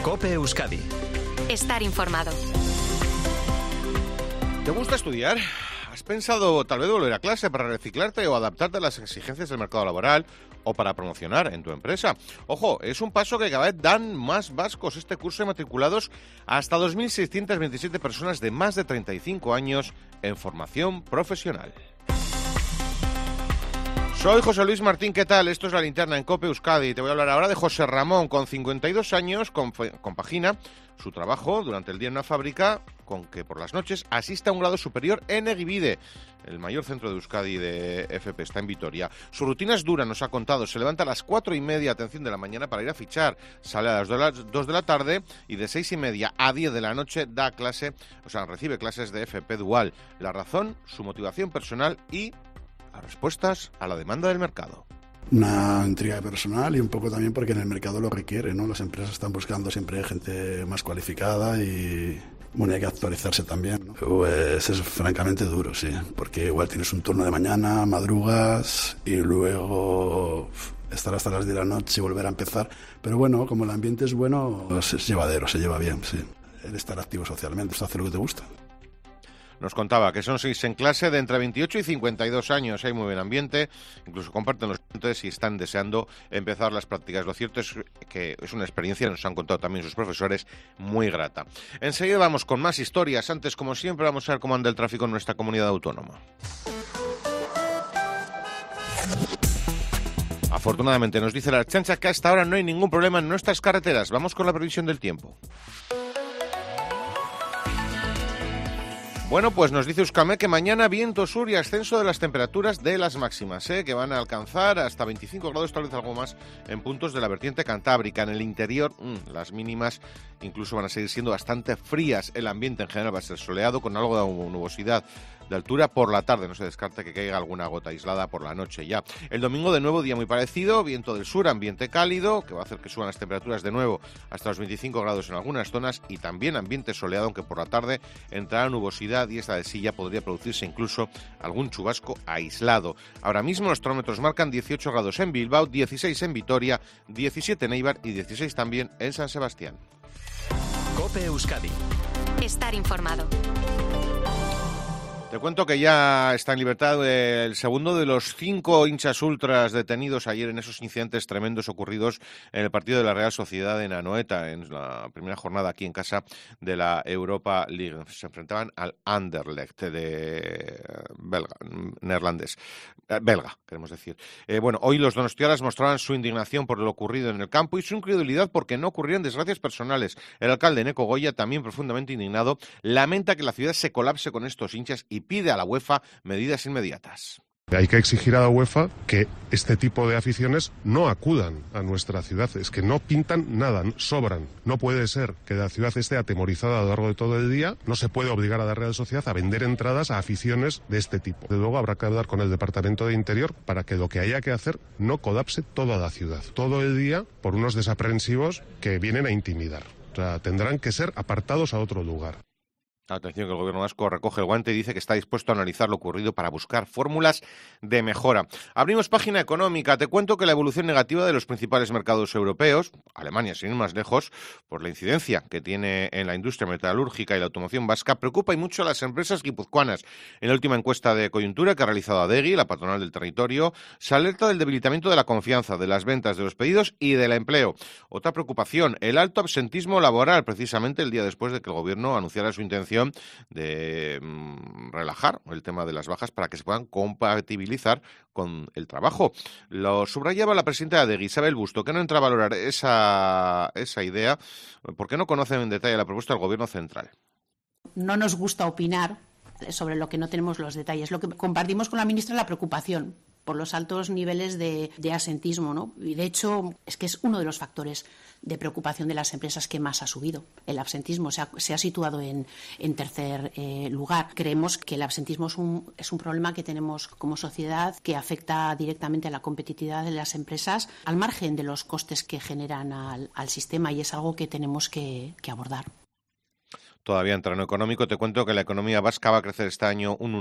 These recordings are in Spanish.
COPE Euskadi. Estar informado. ¿Te gusta estudiar? ¿Has pensado tal vez volver a clase para reciclarte o adaptarte a las exigencias del mercado laboral o para promocionar en tu empresa? Ojo, es un paso que cada vez dan más vascos. Este curso de matriculados hasta 2.627 personas de más de 35 años en formación profesional. Soy José Luis Martín, ¿qué tal? Esto es La Linterna en COPE Euskadi. Te voy a hablar ahora de José Ramón. Con 52 años compagina su trabajo durante el día en una fábrica con que por las noches asiste a un grado superior en Egibide, el mayor centro de Euskadi de FP, está en Vitoria. Su rutina es dura, nos ha contado. Se levanta a las 4:30, atención, de la mañana para ir a fichar. Sale a las 2 de la tarde y de 6:30 a 10 de la noche da clase, recibe clases de FP dual. La razón, su motivación personal y las respuestas a la demanda del mercado. Una intriga personal y un poco también porque en el mercado lo requiere, ¿no? Las empresas están buscando siempre gente más cualificada y hay que actualizarse también, ¿no? Pues es francamente duro, sí, porque igual tienes un turno de mañana, madrugas y luego estar hasta las 10 de la noche y volver a empezar. Pero bueno, como el ambiente es bueno, es llevadero, se lleva bien, sí. El estar activo socialmente, es hacer lo que te gusta. Nos contaba que son 6 en clase de entre 28 y 52 años. Hay muy buen ambiente, incluso comparten los estudiantes y están deseando empezar las prácticas. Lo cierto es que es una experiencia, nos han contado también sus profesores, muy grata. Enseguida vamos con más historias. Antes, como siempre, vamos a ver cómo anda el tráfico en nuestra comunidad autónoma. Afortunadamente nos dice la Ertzaintza que hasta ahora no hay ningún problema en nuestras carreteras. Vamos con la previsión del tiempo. Bueno, pues nos dice Euskalmet que mañana viento sur y ascenso de las temperaturas de las máximas, que van a alcanzar hasta 25 grados, tal vez algo más, en puntos de la vertiente cantábrica. En el interior, las mínimas incluso van a seguir siendo bastante frías. El ambiente en general va a ser soleado con algo de nubosidad de altura por la tarde. No se descarta que caiga alguna gota aislada por la noche ya. El domingo de nuevo día muy parecido, viento del sur, ambiente cálido, que va a hacer que suban las temperaturas de nuevo hasta los 25 grados en algunas zonas y también ambiente soleado, aunque por la tarde entrará nubosidad y esta de sí ya podría producirse incluso algún chubasco aislado. Ahora mismo los termómetros marcan 18 grados en Bilbao, 16 en Vitoria, 17 en Eibar y 16 también en San Sebastián. COPE Euskadi. Estar informado. Te cuento que ya está en libertad el segundo de los 5 hinchas ultras detenidos ayer en esos incidentes tremendos ocurridos en el partido de la Real Sociedad en Anoeta, en la primera jornada aquí en casa de la Europa League. Se enfrentaban al Anderlecht de belga, queremos decir. Hoy los donostiarras mostraban su indignación por lo ocurrido en el campo y su incredulidad porque no ocurrieron desgracias personales. El alcalde Neco Goya, también profundamente indignado, lamenta que la ciudad se colapse con estos hinchas y pide a la UEFA medidas inmediatas. Hay que exigir a la UEFA que este tipo de aficiones no acudan a nuestra ciudad. Es que no pintan nada, sobran. No puede ser que la ciudad esté atemorizada a lo largo de todo el día. No se puede obligar a la Real Sociedad a vender entradas a aficiones de este tipo. De luego habrá que hablar con el Departamento de Interior para que lo que haya que hacer no colapse toda la ciudad. Todo el día por unos desaprensivos que vienen a intimidar. O sea, tendrán que ser apartados a otro lugar. Atención, que el gobierno vasco recoge el guante y dice que está dispuesto a analizar lo ocurrido para buscar fórmulas de mejora. Abrimos página económica. Te cuento que la evolución negativa de los principales mercados europeos, Alemania sin ir más lejos, por la incidencia que tiene en la industria metalúrgica y la automoción vasca, preocupa y mucho a las empresas guipuzcoanas. En la última encuesta de coyuntura que ha realizado Adegi, la patronal del territorio, se alerta del debilitamiento de la confianza, de las ventas, de los pedidos y del empleo. Otra preocupación, el alto absentismo laboral, precisamente el día después de que el gobierno anunciara su intención de relajar el tema de las bajas para que se puedan compatibilizar con el trabajo. Lo subrayaba la presidenta de Adegi, Isabel Busto, que no entra a valorar esa idea porque no conocen en detalle la propuesta del gobierno central. No nos gusta opinar sobre lo que no tenemos los detalles. Lo que compartimos con la ministra es la preocupación por los altos niveles de asentismo, ¿no? Y de hecho es que es uno de los factores de preocupación de las empresas que más ha subido. El absentismo se ha situado en tercer lugar. Creemos que el absentismo es un problema que tenemos como sociedad que afecta directamente a la competitividad de las empresas al margen de los costes que generan al sistema y es algo que tenemos que abordar. Todavía en terreno económico, te cuento que la economía vasca va a crecer este año un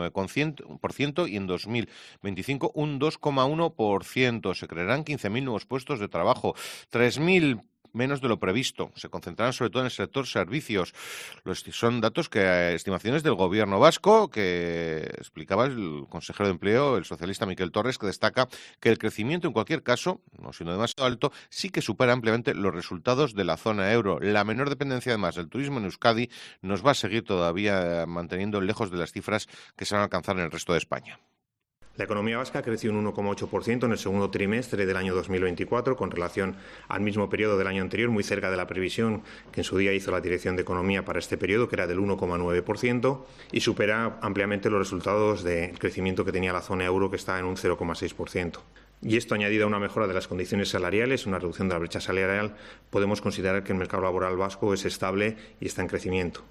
1,9% y en 2025 un 2,1%. Se crearán 15.000 nuevos puestos de trabajo, 3.000 menos de lo previsto. Se concentrarán sobre todo en el sector servicios. Son datos estimaciones del gobierno vasco, que explicaba el consejero de Empleo, el socialista Miquel Torres, que destaca que el crecimiento, en cualquier caso, no siendo demasiado alto, sí que supera ampliamente los resultados de la zona euro. La menor dependencia, además, del turismo en Euskadi nos va a seguir todavía manteniendo lejos de las cifras que se van a alcanzar en el resto de España. La economía vasca creció un 1,8% en el segundo trimestre del año 2024 con relación al mismo periodo del año anterior, muy cerca de la previsión que en su día hizo la Dirección de Economía para este periodo, que era del 1,9%, y supera ampliamente los resultados del crecimiento que tenía la zona euro, que está en un 0,6%. Y esto, añadido a una mejora de las condiciones salariales, una reducción de la brecha salarial, podemos considerar que el mercado laboral vasco es estable y está en crecimiento.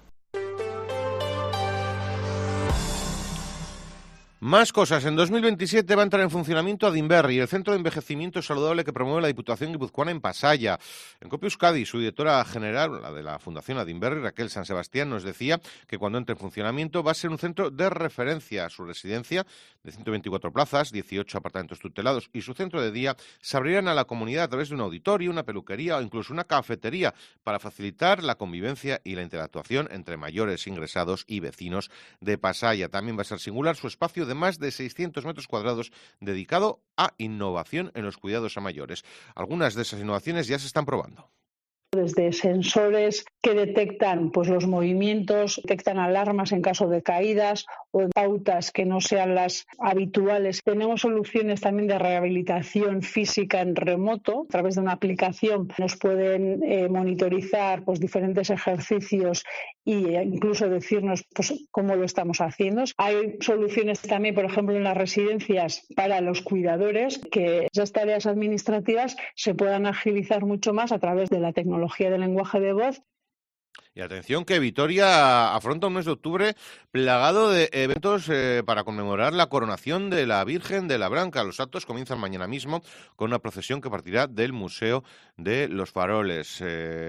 Más cosas. En 2027 va a entrar en funcionamiento Adinberri, el centro de envejecimiento saludable que promueve la Diputación guipuzcoana en Pasaia. En COPE Euskadi, su directora general, la de la Fundación Adinberri, Raquel San Sebastián, nos decía que cuando entre en funcionamiento va a ser un centro de referencia. Su residencia, de 124 plazas, 18 apartamentos tutelados y su centro de día se abrirán a la comunidad a través de un auditorio, una peluquería o incluso una cafetería para facilitar la convivencia y la interactuación entre mayores ingresados y vecinos de Pasaia. También va a ser singular su espacio de más de 600 metros cuadrados dedicado a innovación en los cuidados a mayores. Algunas de esas innovaciones ya se están probando. Desde sensores que detectan los movimientos, detectan alarmas en caso de caídas o pautas que no sean las habituales. Tenemos soluciones también de rehabilitación física en remoto. A través de una aplicación nos pueden monitorizar diferentes ejercicios e incluso decirnos cómo lo estamos haciendo. Hay soluciones también, por ejemplo, en las residencias para los cuidadores, que esas tareas administrativas se puedan agilizar mucho más a través de la tecnología de lenguaje de voz. Y atención que Vitoria afronta un mes de octubre plagado de eventos para conmemorar la coronación de la Virgen de la Blanca. Los actos comienzan mañana mismo con una procesión que partirá del Museo de los Faroles,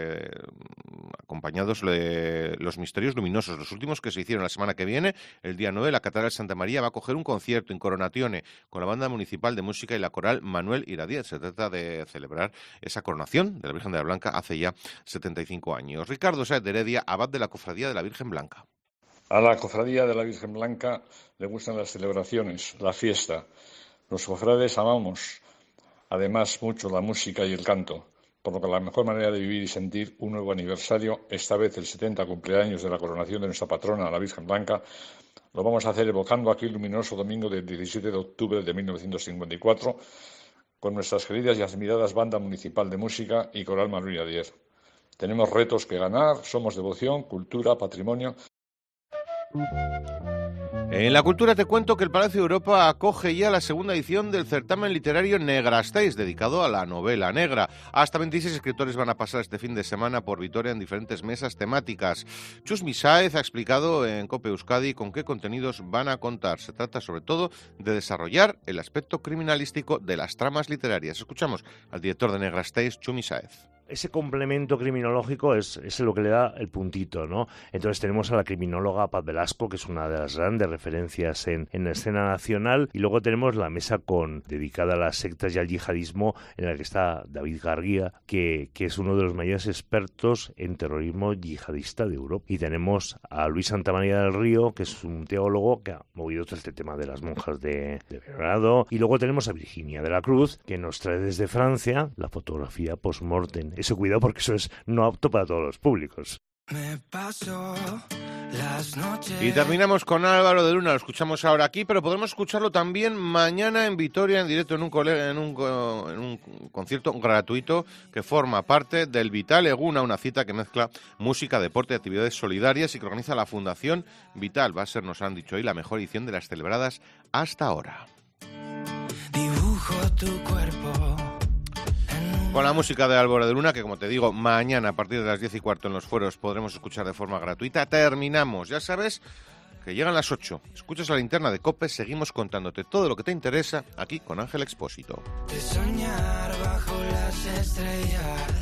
acompañados de los misterios luminosos. Los últimos que se hicieron la semana que viene, el día 9, la Catedral de Santa María va a coger un concierto in coronatione con la Banda Municipal de Música y la Coral Manuel Iradier. Se trata de celebrar esa coronación de la Virgen de la Blanca hace ya 75 años. Ricardo Sáez de Heredia, abad de la Cofradía de la Virgen Blanca. A la Cofradía de la Virgen Blanca le gustan las celebraciones, la fiesta. Los cofrades amamos, además, mucho la música y el canto, por lo que la mejor manera de vivir y sentir un nuevo aniversario, esta vez el 70 cumpleaños de la coronación de nuestra patrona, la Virgen Blanca, lo vamos a hacer evocando aquel luminoso domingo del 17 de octubre de 1954, con nuestras queridas y admiradas Banda Municipal de Música y Coral Manuel Iradier. Tenemos retos que ganar, somos devoción, cultura, patrimonio. En la cultura te cuento que el Palacio de Europa acoge ya la segunda edición del certamen literario Negrastáis, dedicado a la novela negra. Hasta 26 escritores van a pasar este fin de semana por Vitoria en diferentes mesas temáticas. Chus Misáez ha explicado en COPE Euskadi con qué contenidos van a contar. Se trata sobre todo de desarrollar el aspecto criminalístico de las tramas literarias. Escuchamos al director de Negrastáis, Chus Misáez. Ese complemento criminológico es lo que le da el puntito, ¿no? Entonces tenemos a la criminóloga Paz Velasco, que es una de las grandes referencias en la escena nacional, y luego tenemos la mesa dedicada a las sectas y al yihadismo, en la que está David Garguía, que es uno de los mayores expertos en terrorismo yihadista de Europa. Y tenemos a Luis Santamaría del Río, que es un teólogo que ha movido todo este tema de las monjas de Belgrado. Y luego tenemos a Virginia de la Cruz, que nos trae desde Francia la fotografía post-mortem. Ese cuidado, porque eso es no apto para todos los públicos. Y terminamos con Álvaro de Luna, lo escuchamos ahora aquí, pero podremos escucharlo también mañana en Vitoria, en directo en un concierto gratuito que forma parte del Vital Eguna, una cita que mezcla música, deporte y actividades solidarias y que organiza la Fundación Vital. Va a ser, nos han dicho hoy, la mejor edición de las celebradas hasta ahora. Dibujo tu cuerpo. Con la música de Álvaro de Luna, que como te digo, mañana a partir de las 10:15 en los fueros podremos escuchar de forma gratuita. Terminamos, ya sabes que llegan las 8. Escuchas la linterna de COPE, seguimos contándote todo lo que te interesa aquí con Ángel Expósito. De soñar bajo las estrellas.